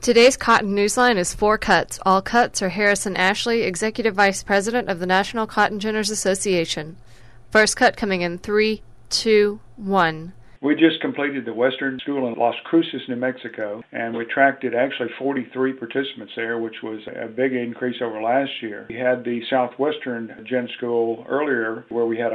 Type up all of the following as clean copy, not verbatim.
Today's Cotton Newsline is 4 cuts. All cuts are Harrison Ashley, Executive Vice President of the National Cotton Ginners Association. First cut coming in 3, 2, 1. We just completed the Western School in Las Cruces, New Mexico, and we attracted actually 43 participants there, which was a big increase over last year. We had the Southwestern Gen School earlier where we had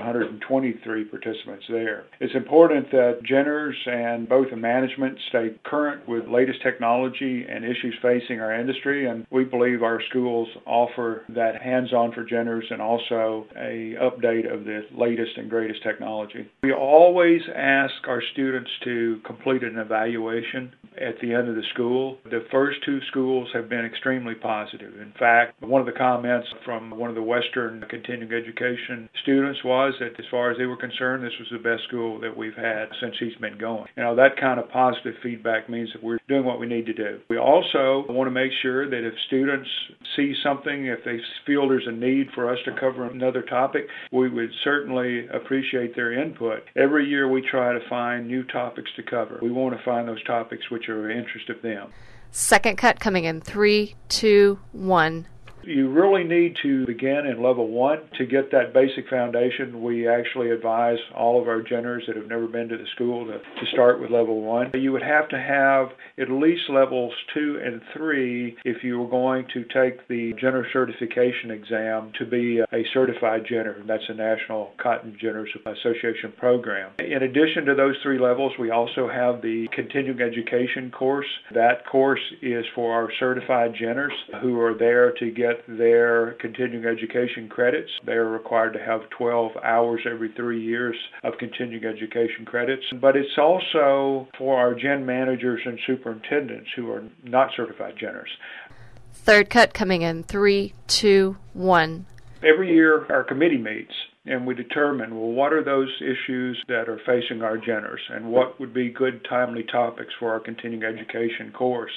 123 participants there. It's important that Ginners and both the management stay current with latest technology and issues facing our industry, and we believe our schools offer that hands-on for Ginners and also a update of the latest and greatest technology. We always ask our students to complete an evaluation at the end of the school. The first 2 schools have been extremely positive. In fact, one of the comments from one of the Western continuing education students was that as far as they were concerned, this was the best school that we've had since he's been going. That kind of positive feedback means that we're doing what we need to do. We also want to make sure that if students see something, if they feel there's a need for us to cover another topic, we would certainly appreciate their input. Every year we try to find new topics to cover. We want to find those topics which are of interest of them. Second cut coming in 3, 2, 1. You really need to begin in level 1 to get that basic foundation. We actually advise all of our Ginners that have never been to the school to start with level 1. You would have to have at least levels 2 and 3 if you were going to take the Ginner certification exam to be a certified Ginner. That's a National Cotton Ginners Association program. In addition to those 3 levels, we also have the continuing education course. That course is for our certified Ginners who are there to get their continuing education credits. They are required to have 12 hours every 3 years of continuing education credits. But it's also for our Gen managers and superintendents who are not certified Ginners. Third cut coming in 3, 2, 1. Every year our committee meets and we determine, what are those issues that are facing our Ginners and what would be good timely topics for our continuing education course.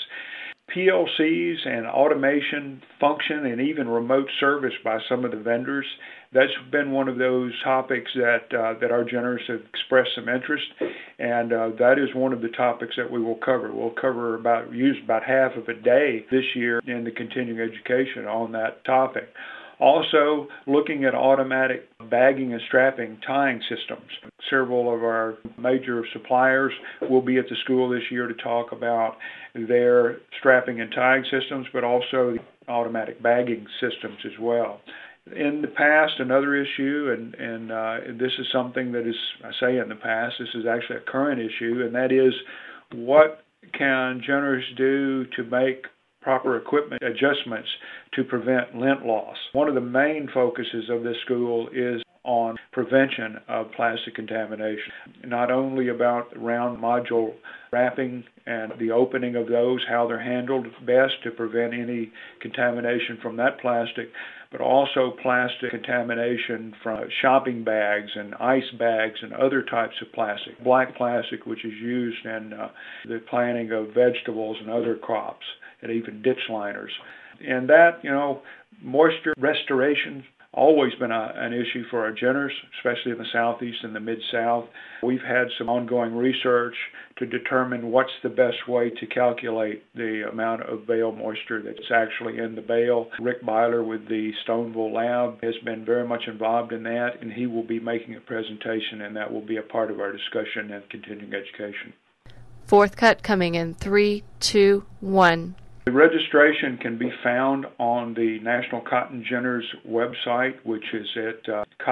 PLCs and automation function and even remote service by some of the vendors, that's been one of those topics that our Ginners have expressed some interest, and that is one of the topics that we will cover. We'll cover use about half of a day this year in the continuing education on that topic. Also, looking at automatic bagging and strapping tying systems. Several of our major suppliers will be at the school this year to talk about their strapping and tying systems, but also the automatic bagging systems as well. In the past, another issue, and this is something that is, I say in the past, this is actually a current issue, and that is what can Ginners do to make proper equipment adjustments to prevent lint loss. One of the main focuses of this school is on prevention of plastic contamination, not only about round module wrapping and the opening of those, how they're handled best to prevent any contamination from that plastic, but also plastic contamination from shopping bags and ice bags and other types of plastic. Black plastic, which is used in the planting of vegetables and other crops, and even ditch liners. And that, moisture restoration always been an issue for our Ginners, especially in the Southeast and the Mid-South. We've had some ongoing research to determine what's the best way to calculate the amount of bale moisture that's actually in the bale. Rick Byler with the Stoneville Lab has been very much involved in that, and he will be making a presentation, and that will be a part of our discussion and continuing education. Fourth cut coming in 3, 2, 1. The registration can be found on the National Cotton Ginners website, which is at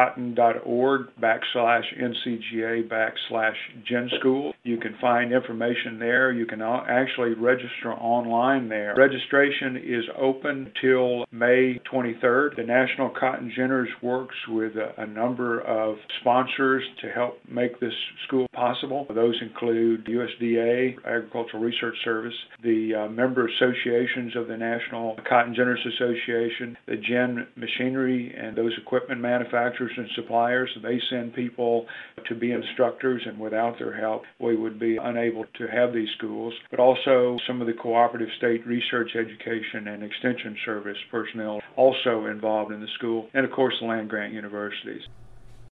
cotton.org/NCGA/GenSchool. You can find information there. You can actually register online there. Registration is open till May 23rd. The National Cotton Ginners works with a number of sponsors to help make this school possible. Those include USDA, Agricultural Research Service, the member associations of the National Cotton Ginners Association, the Gen Machinery, and those equipment manufacturers and suppliers. They send people to be instructors, and without their help, we would be unable to have these schools. But also some of the cooperative state research, education, and extension service personnel also involved in the school, and of course the land-grant universities.